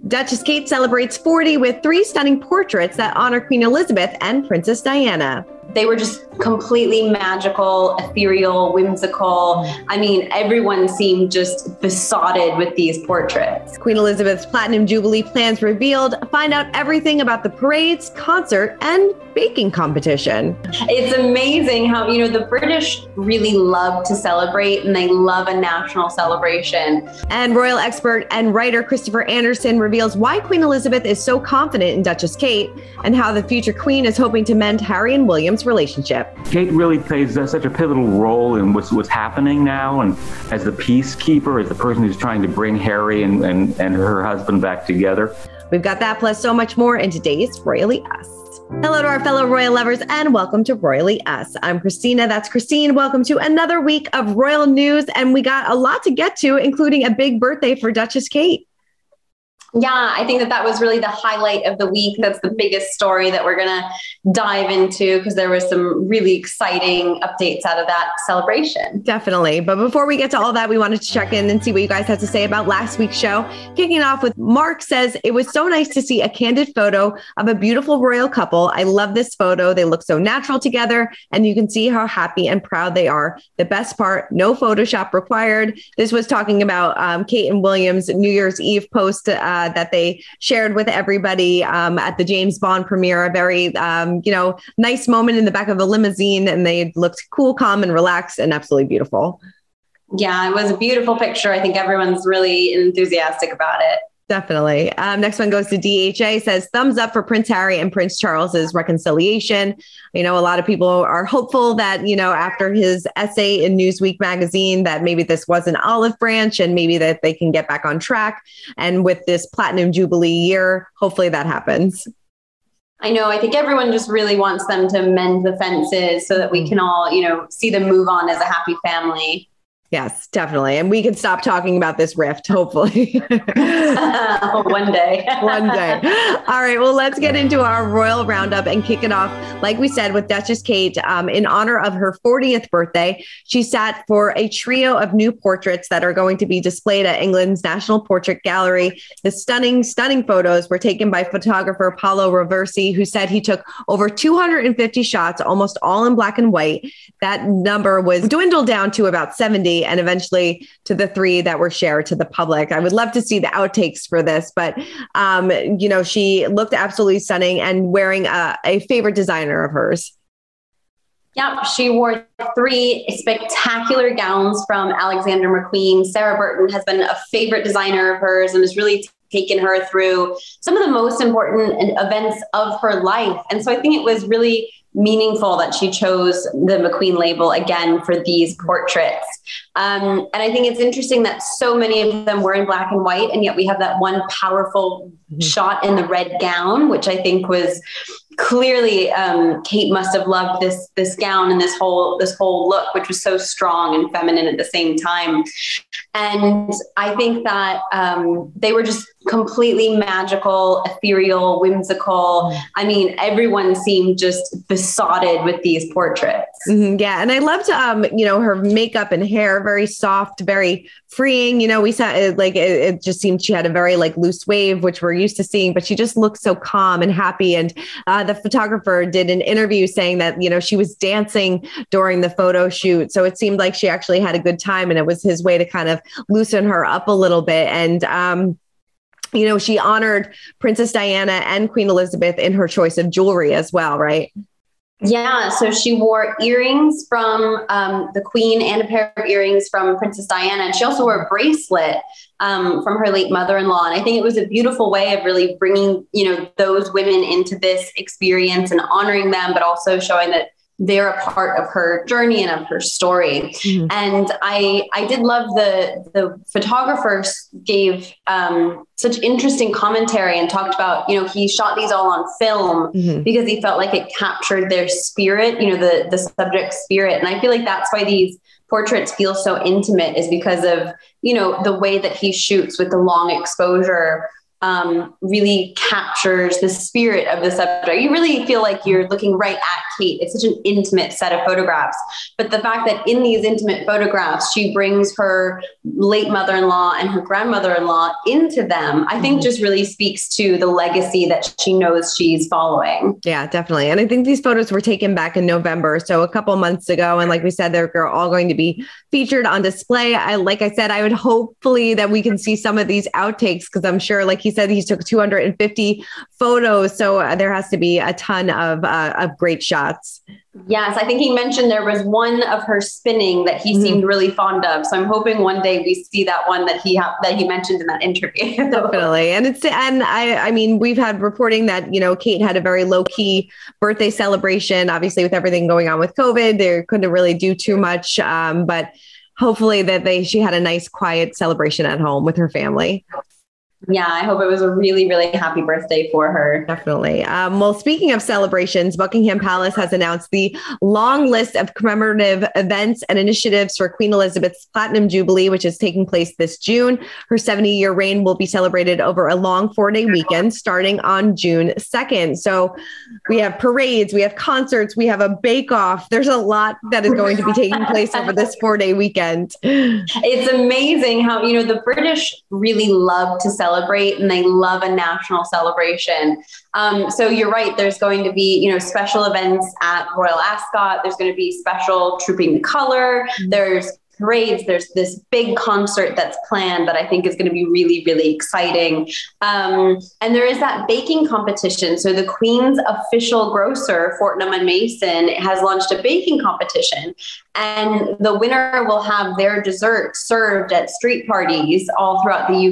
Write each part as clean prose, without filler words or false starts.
Duchess Kate celebrates 40 with 3 stunning portraits that honor Queen Elizabeth and Princess Diana. They were just completely magical, ethereal, whimsical. I mean, everyone seemed just besotted with these portraits. Queen Elizabeth's Platinum Jubilee plans revealed. Find out everything about the parades, concert, and baking competition. It's amazing how, the British really love to celebrate, and they love a national celebration. And royal expert and writer Christopher Anderson reveals why Queen Elizabeth is so confident in Duchess Kate and how the future queen is hoping to mend Harry and William's relationship. Kate really plays such a pivotal role in what's happening now, and as the peacekeeper, as the person who's trying to bring Harry and her husband back together. We've got that plus so much more in today's Royally Us. Hello to our fellow royal lovers and welcome to Royally Us. I'm Christina, that's Christine. Welcome to another week of royal news, and we got a lot to get to, including a big birthday for Duchess Kate. Yeah, I think that was really the highlight of the week. That's the biggest story that we're going to dive into because there was some really exciting updates out of that celebration. Definitely. But before we get to all that, we wanted to check in and see what you guys had to say about last week's show. Kicking off with Mark says, it was so nice to see a candid photo of a beautiful royal couple. I love this photo. They look so natural together and you can see how happy and proud they are. The best part, no Photoshop required. This was talking about Kate and William's New Year's Eve post that they shared with everybody at the James Bond premiere. A very, nice moment in the back of a limousine, and they looked cool, calm, and relaxed, and absolutely beautiful. Yeah, it was a beautiful picture. I think everyone's really enthusiastic about it. Definitely. Next one goes to DHA, says thumbs up for Prince Harry and Prince Charles's reconciliation. A lot of people are hopeful that, after his essay in Newsweek magazine, that maybe this was an olive branch and maybe that they can get back on track. And with this Platinum Jubilee year, hopefully that happens. I know. I think everyone just really wants them to mend the fences so that we can all, see them move on as a happy family. Yes, definitely. And we can stop talking about this rift, hopefully. One day. One day. All right. Well, let's get into our royal roundup and kick it off, like we said, with Duchess Kate. In honor of her 40th birthday, she sat for a trio of new portraits that are going to be displayed at England's National Portrait Gallery. The stunning photos were taken by photographer Paolo Roversi, who said he took over 250 shots, almost all in black and white. That number was dwindled down to about 70. And eventually to the 3 that were shared to the public. I would love to see the outtakes for this, but, she looked absolutely stunning and wearing a favorite designer of hers. Yeah, she wore 3 spectacular gowns from Alexander McQueen. Sarah Burton has been a favorite designer of hers and has really taken her through some of the most important events of her life. And so I think it was really meaningful that she chose the McQueen label again for these portraits. And I think it's interesting that so many of them were in black and white, and yet we have that one powerful shot in the red gown, which I think was clearly Kate must have loved this gown and this whole look, which was so strong and feminine at the same time. And I think that they were just completely magical, ethereal, whimsical. I mean, everyone seemed just besotted with these portraits. Mm-hmm, yeah. And I loved, her makeup and hair, very soft, very freeing. We saw it just seemed she had a very loose wave, which we're used to seeing, but she just looked so calm and happy. And the photographer did an interview saying that, she was dancing during the photo shoot. So it seemed like she actually had a good time, and it was his way to kind of loosen her up a little bit. And, she honored Princess Diana and Queen Elizabeth in her choice of jewelry as well, right? Yeah, so she wore earrings from the Queen and a pair of earrings from Princess Diana. And she also wore a bracelet from her late mother-in-law. And I think it was a beautiful way of really bringing, those women into this experience and honoring them, but also showing that they're a part of her journey and of her story. Mm-hmm. And I did love the photographers gave such interesting commentary and talked about, he shot these all on film because he felt like it captured their spirit, the subject's spirit. And I feel like that's why these portraits feel so intimate, is because of, the way that he shoots with the long exposure. really captures the spirit of the subject. You really feel like you're looking right at Kate. It's such an intimate set of photographs. But the fact that in these intimate photographs, she brings her late mother-in-law and her grandmother-in-law into them, I think just really speaks to the legacy that she knows she's following. Yeah, definitely. And I think these photos were taken back in November, so a couple months ago. And like we said, they're all going to be featured on display. Like I said, I would hopefully that we can see some of these outtakes, because I'm sure, like he said, he took 250 photos. So there has to be a ton of great shots. Yes, I think he mentioned there was one of her spinning that he seemed really fond of. So I'm hoping one day we see that one that he mentioned in that interview. Definitely. And I mean, we've had reporting that, Kate had a very low key birthday celebration. Obviously, with everything going on with COVID, they couldn't really do too much. But hopefully that she had a nice, quiet celebration at home with her family. Yeah, I hope it was a really, really happy birthday for her. Definitely. Well, speaking of celebrations, Buckingham Palace has announced the long list of commemorative events and initiatives for Queen Elizabeth's Platinum Jubilee, which is taking place this June. Her 70-year reign will be celebrated over a long 4-day weekend starting on June 2nd. So we have parades, we have concerts, we have a bake-off. There's a lot that is going to be taking place over this 4-day weekend. It's amazing how, the British really love to celebrate, and they love a national celebration. So you're right. There's going to be, special events at Royal Ascot. There's going to be special Trooping the Colour. There's parades. There's this big concert that's planned that I think is going to be really, really exciting. And there is that baking competition. So the Queen's official grocer, Fortnum and Mason, has launched a baking competition, and the winner will have their dessert served at street parties all throughout the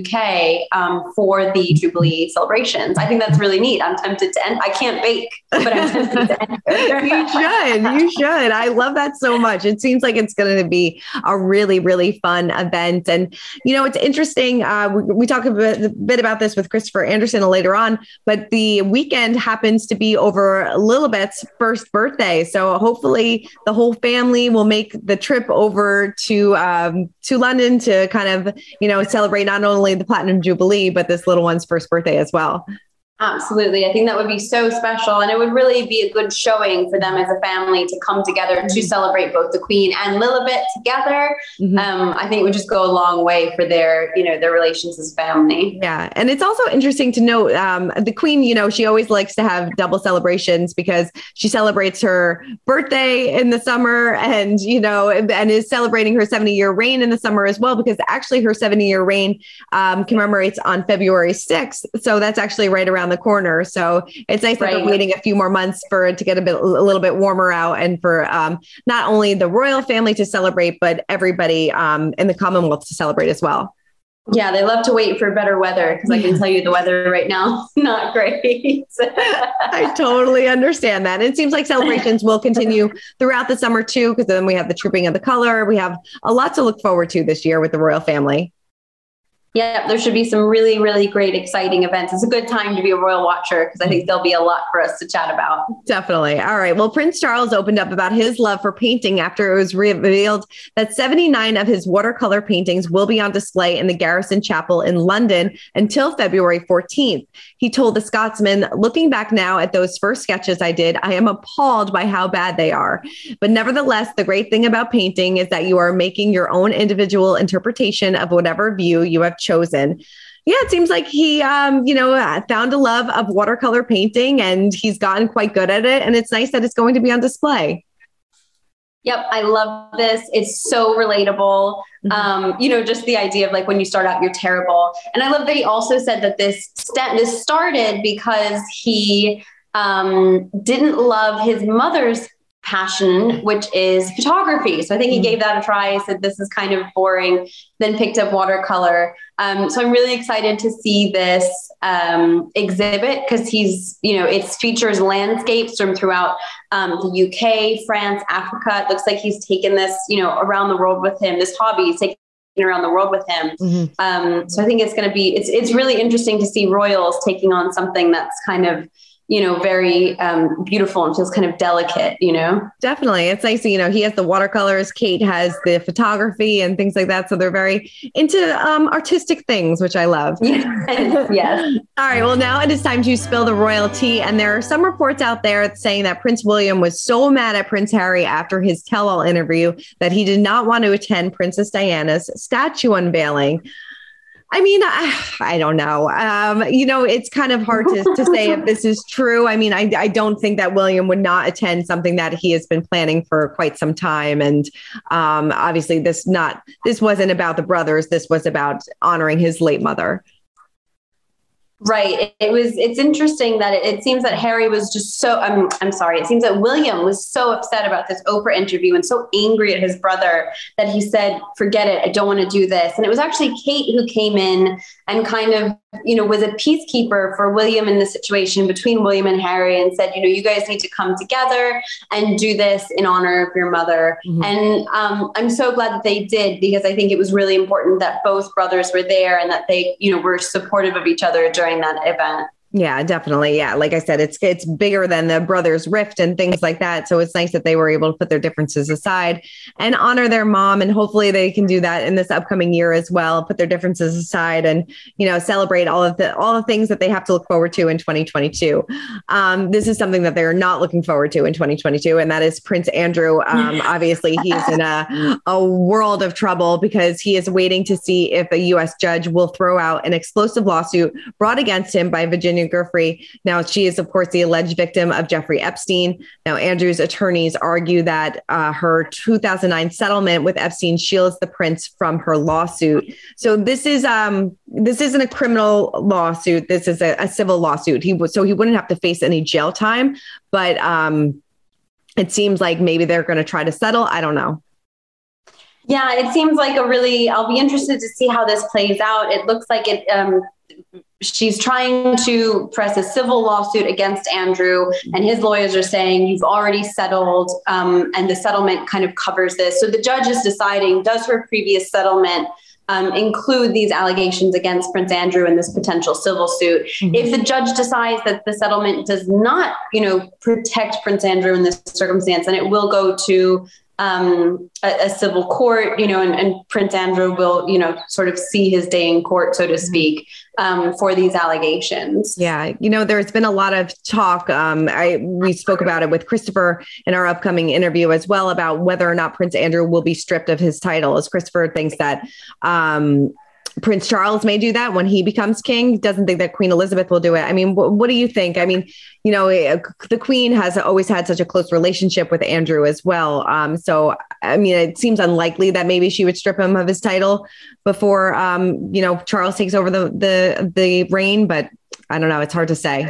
UK for the Jubilee celebrations. I think that's really neat. I'm tempted to I can't bake, but I'm tempted to enter. You should. I love that so much. It seems like it's going to be a really, really fun event. And, it's interesting. We talk a bit about this with Christopher Anderson later on, but the weekend happens to be over Lilibet's first birthday. So hopefully the whole family will make the trip over to London to kind of, celebrate not only the Platinum Jubilee, but this little one's first birthday as well. Absolutely. I think that would be so special. And it would really be a good showing for them as a family to come together to celebrate both the Queen and Lilibet together. I think it would just go a long way for their relations as family. Yeah. And it's also interesting to note the Queen, she always likes to have double celebrations because she celebrates her birthday in the summer and, and is celebrating her 70-year reign in the summer as well, because actually her 70-year reign commemorates on February 6th. So that's actually right around the corner. So it's nice that they're waiting a few more months for it to get a little bit warmer out, and for not only the royal family to celebrate, but everybody in the Commonwealth to celebrate as well. Yeah, they love to wait for better weather, because I can tell you the weather right now, not great. I totally understand that. It seems like celebrations will continue throughout the summer too, because then we have the Trooping of the Colour. We have a lot to look forward to this year with the royal family. Yeah, there should be some really, really great, exciting events. It's a good time to be a royal watcher, because I think there'll be a lot for us to chat about. Definitely. All right. Well, Prince Charles opened up about his love for painting after it was revealed that 79 of his watercolor paintings will be on display in the Garrison Chapel in London until February 14th. He told The Scotsman, "Looking back now at those first sketches I did, I am appalled by how bad they are. But nevertheless, the great thing about painting is that you are making your own individual interpretation of whatever view you have chosen." Yeah, it seems like he, found a love of watercolor painting, and he's gotten quite good at it. And it's nice that it's going to be on display. Yep. I love this. It's so relatable. Just the idea of like, when you start out, you're terrible. And I love that he also said that this started because he didn't love his mother's passion, which is photography. So I think he gave that a try. He said, this is kind of boring, then picked up watercolor. So I'm really excited to see this exhibit, because it features landscapes from throughout the UK, France, Africa. It looks like he's taken this, around the world with him. This hobby he's taken around the world with him. So I think it's going to be, it's really interesting to see royals taking on something that's kind of very beautiful and feels kind of delicate, Definitely. It's nice. He has the watercolors, Kate has the photography and things like that. So they're very into artistic things, which I love. Yes. All right. Well, now it is time to spill the royalty. And there are some reports out there saying that Prince William was so mad at Prince Harry after his tell-all interview that he did not want to attend Princess Diana's statue unveiling. I mean, I don't know. It's kind of hard to say if this is true. I mean, I don't think that William would not attend something that he has been planning for quite some time. And obviously this wasn't about the brothers. This was about honoring his late mother. Right. It's interesting that it seems that Harry was just so, I'm sorry. It seems that William was so upset about this Oprah interview and so angry at his brother that he said, forget it. I don't want to do this. And it was actually Kate who came in and kind of, was a peacekeeper for William in the situation between William and Harry and said, you guys need to come together and do this in honor of your mother. Mm-hmm. And I'm so glad that they did, because I think it was really important that both brothers were there and that they, were supportive of each other during that event. Yeah, definitely. Yeah. Like I said, it's bigger than the brothers' rift and things like that. So it's nice that they were able to put their differences aside and honor their mom. And hopefully they can do that in this upcoming year as well, put their differences aside and, celebrate all the things that they have to look forward to in 2022. This is something that they're not looking forward to in 2022. And that is Prince Andrew. Obviously he's in a world of trouble because he is waiting to see if a U.S. judge will throw out an explosive lawsuit brought against him by Virginia Giuffre. Now, she is, of course, the alleged victim of Jeffrey Epstein. Now, Andrew's attorneys argue that her 2009 settlement with Epstein shields the prince from her lawsuit. So this isn't a criminal lawsuit. This is a civil lawsuit. He wouldn't have to face any jail time. But it seems like maybe they're going to try to settle. I don't know. Yeah, it seems like I'll be interested to see how this plays out. It looks like she's trying to press a civil lawsuit against Andrew, and his lawyers are saying you've already settled, and the settlement kind of covers this. So the judge is deciding, does her previous settlement include these allegations against Prince Andrew in this potential civil suit? Mm-hmm. If the judge decides that the settlement does not, protect Prince Andrew in this circumstance, then it will go to a civil court, and Prince Andrew will, sort of see his day in court, so to speak, for these allegations. Yeah. There's been a lot of talk. We spoke about it with Christopher in our upcoming interview as well about whether or not Prince Andrew will be stripped of his title, as Christopher thinks that, Prince Charles may do that when he becomes king. Doesn't think that Queen Elizabeth will do it. I mean, what do you think? I mean, the Queen has always had such a close relationship with Andrew as well. So, I mean, it seems unlikely that maybe she would strip him of his title before, Charles takes over the reign. But I don't know. It's hard to say.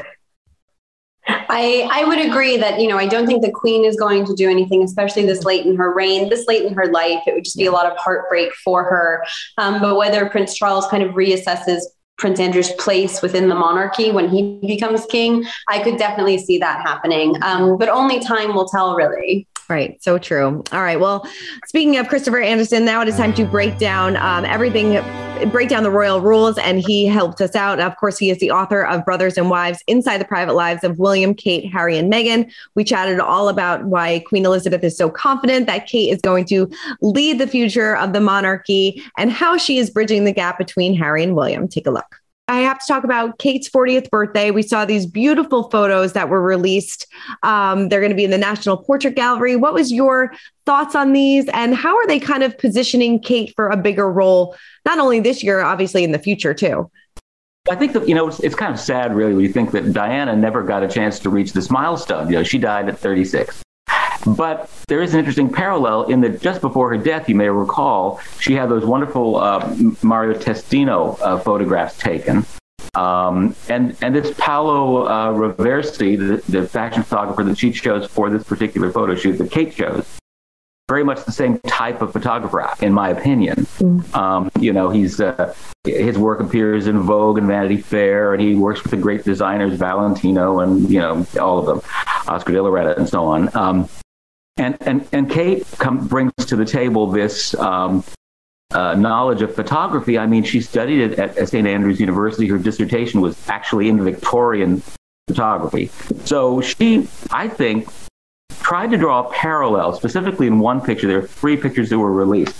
I would agree that, I don't think the Queen is going to do anything, especially this late in her reign, this late in her life. It would just be a lot of heartbreak for her. But whether Prince Charles kind of reassesses Prince Andrew's place within the monarchy when he becomes king, I could definitely see that happening. But only time will tell, really. Right. So true. All right. Well, speaking of Christopher Anderson, now it is time to break down break down the royal rules. And he helped us out. Of course, he is the author of Brothers and Wives Inside the Private Lives of William, Kate, Harry, and Meghan. We chatted all about why Queen Elizabeth is so confident that Kate is going to lead the future of the monarchy and how she is bridging the gap between Harry and William. Take a look. I have to talk about Kate's 40th birthday. We saw these beautiful photos that were released. They're going to be in the National Portrait Gallery. What was your thoughts on these, and how are they kind of positioning Kate for a bigger role, not only this year, obviously in the future too? I think that, it's kind of sad, really, when you think that Diana never got a chance to reach this milestone. She died at 36. But there is an interesting parallel in that just before her death, you may recall, she had those wonderful Mario Testino photographs taken. And this Paolo Roversi, the fashion photographer that she chose for this particular photo shoot that Kate chose, very much the same type of photographer, in my opinion. He's his work appears in Vogue and Vanity Fair, and he works with the great designers Valentino and all of them, Oscar de la Renta and so on. And Kate brings to the table this knowledge of photography. I mean, she studied it at St. Andrews University. Her dissertation was actually in the Victorian photography. So she, I think, tried to draw a parallel, specifically in one picture. There are 3 pictures that were released.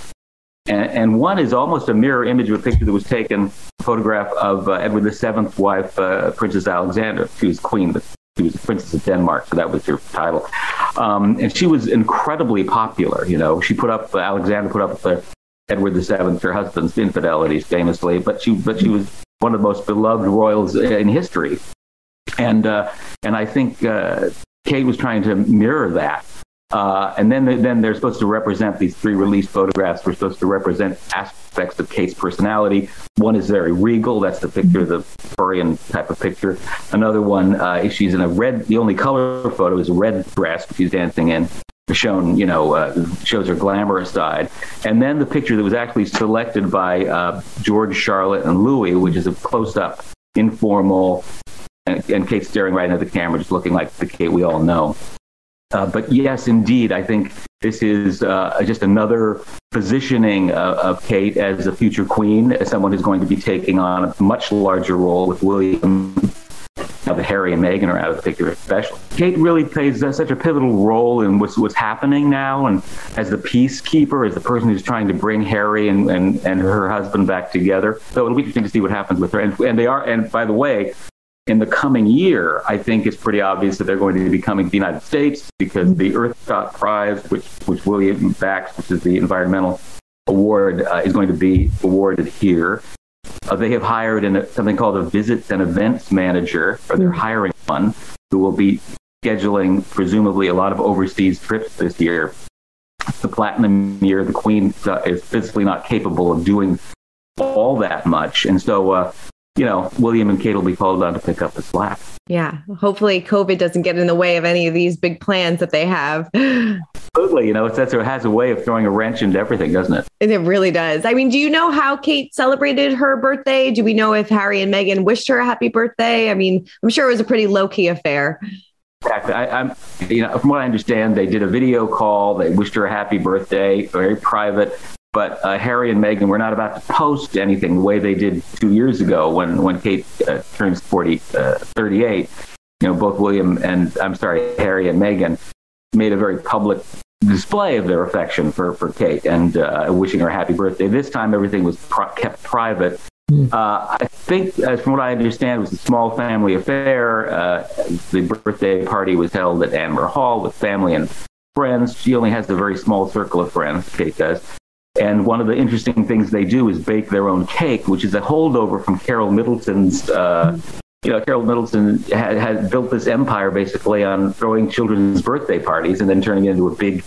And one is almost a mirror image of a picture that was taken, a photograph of Edward VII's wife, Princess Alexandra. She was queen, but she was the Princess of Denmark, so that was her title. And she was incredibly popular. She Alexandra put up Edward VII, her husband's infidelities, famously, but she was one of the most beloved royals in history. And I think Kate was trying to mirror that. And then they're supposed to represent, these 3 released photographs were supposed to represent aspects of Kate's personality. One is very regal. That's the picture, the Victorian type of picture. Another one, she's in a red, the only color photo is a red dress she's dancing in, shown, shows her glamorous side. And then the picture that was actually selected by George, Charlotte, and Louis, which is a close-up, informal, and Kate staring right into the camera, just looking like the Kate we all know. But yes, indeed, I think this is just another positioning of Kate as a future queen, as someone who's going to be taking on a much larger role with William. Now that Harry and Meghan are out of the picture, especially. Kate really plays such a pivotal role in what's happening now, and as the peacekeeper, as the person who's trying to bring Harry and her husband back together. So it'll be interesting to see what happens with her. And by the way, in the coming year, I think it's pretty obvious that they're going to be coming to the United States, because the Earthshot Prize, which William backs, which is the environmental award, is going to be awarded here. They have hired something called a visits and events manager, or they're hiring one, who will be scheduling, presumably, a lot of overseas trips this year. The platinum year, the Queen is physically not capable of doing all that much. And so, William and Kate will be called on to pick up the slack. Yeah. Hopefully COVID doesn't get in the way of any of these big plans that they have. Absolutely. It has a way of throwing a wrench into everything, doesn't it? It really does. I mean, do you know how Kate celebrated her birthday? Do we know if Harry and Meghan wished her a happy birthday? I mean, I'm sure it was a pretty low-key affair. Exactly. From what I understand, they did a video call. They wished her a happy birthday, very private. But Harry and Meghan were not about to post anything the way they did 2 years ago when Kate turns 38. Both Harry and Meghan made a very public display of their affection for Kate and wishing her a happy birthday. This time, everything was kept private. I think, from what I understand, it was a small family affair. The birthday party was held at Anmer Hall with family and friends. She only has a very small circle of friends, Kate does. And one of the interesting things they do is bake their own cake, which is a holdover from Carol Middleton's. Carol Middleton had built this empire basically on throwing children's birthday parties and then turning it into a big,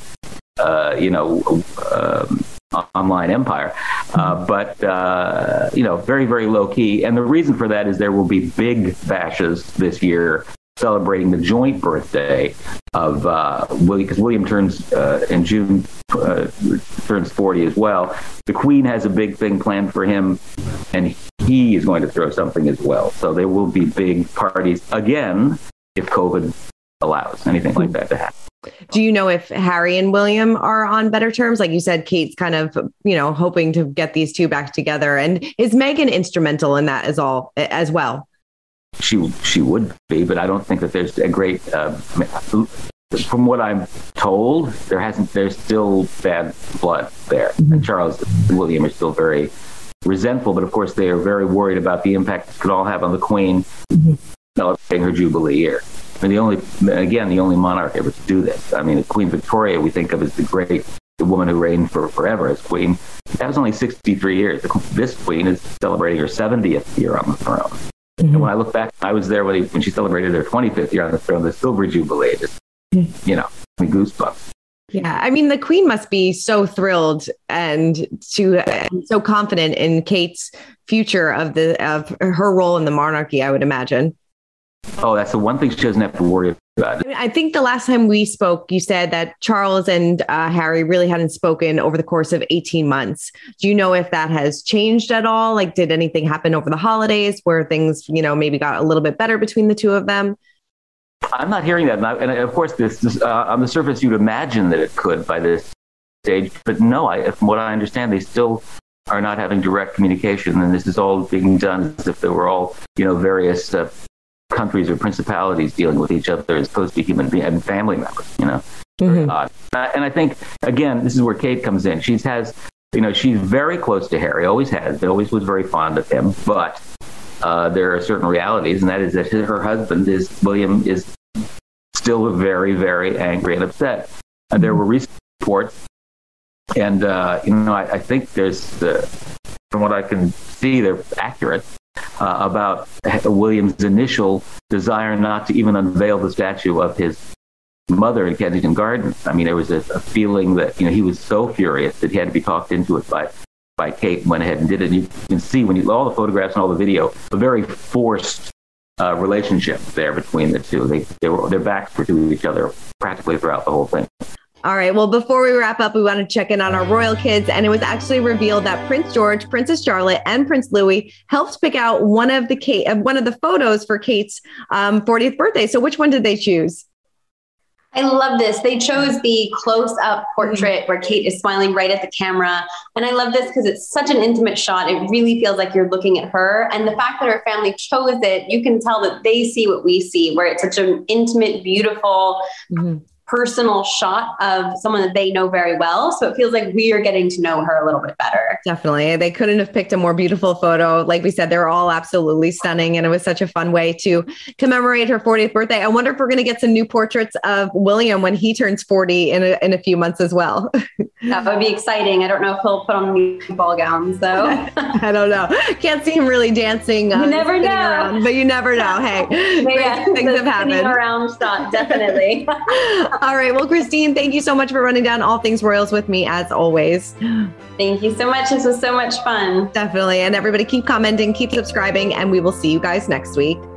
online empire. But very, very low key. And the reason for that is there will be big bashes this year celebrating the joint birthday of William, because William turns in June, turns 40 as well. The Queen has a big thing planned for him, and he is going to throw something as well. So there will be big parties again if COVID allows anything like that to happen. Do you know if Harry and William are on better terms? Like you said, Kate's kind of, hoping to get these two back together. And is Meghan instrumental in that as well? She would be, but I don't think that there's a great. From what I'm told, there's still bad blood there. Mm-hmm. And Charles and William are still very resentful, but of course they are very worried about the impact this could all have on the Queen celebrating her Jubilee year. And the only monarch ever to do this. I mean, Queen Victoria we think of as the woman who reigned for forever as queen. That was only 63 years. This queen is celebrating her 70th year on the throne. Mm-hmm. And when I look back, I was there when she celebrated her 25th year on the throne, the Silver Jubilee. Just, goosebumps. Yeah, I mean, the Queen must be so thrilled and so confident in Kate's future of her role in the monarchy, I would imagine. Oh, that's the one thing she doesn't have to worry about. I think the last time we spoke, you said that Charles and Harry really hadn't spoken over the course of 18 months. Do you know if that has changed at all? Like, did anything happen over the holidays where things, maybe got a little bit better between the two of them? I'm not hearing that. And of course, this on the surface, you'd imagine that it could by this stage. But no, from what I understand, they still are not having direct communication. And this is all being done as if there were all, various countries or principalities dealing with each other as opposed to human beings and family members, you know. Mm-hmm. And I think, again, this is where Kate comes in. She's very close to Harry, always has, always was very fond of him, but there are certain realities, and that is that her husband, William, is still very, very angry and upset. And there were recent reports, and I think from what I can see, they're accurate about William's initial desire not to even unveil the statue of his mother in Kensington Gardens. I mean, there was a feeling that he was so furious that he had to be talked into it by Kate, went ahead and did it. And you can see all the photographs and all the video, a very forced relationship there between the two. Their backs were to each other practically throughout the whole thing. All right. Well, before we wrap up, we want to check in on our royal kids. And it was actually revealed that Prince George, Princess Charlotte, and Prince Louis helped pick out one of the photos for Kate's 40th birthday. So which one did they choose? I love this. They chose the close-up portrait where Kate is smiling right at the camera. And I love this because it's such an intimate shot. It really feels like you're looking at her. And the fact that her family chose it, you can tell that they see what we see, where it's such an intimate, beautiful, personal shot of someone that they know very well. So it feels like we are getting to know her a little bit better. Definitely. They couldn't have picked a more beautiful photo. Like we said, they're all absolutely stunning. And it was such a fun way to commemorate her 40th birthday. I wonder if we're going to get some new portraits of William when he turns 40 in a few months as well. That would be exciting. I don't know if he'll put on new ball gowns though. I don't know. Can't see him really dancing. You never know. Around, but you never know. Hey, things have happened. Around shot, definitely. All right. Well, Christine, thank you so much for running down all things royals with me as always. Thank you so much. This was so much fun. Definitely. And everybody keep commenting, keep subscribing, and we will see you guys next week.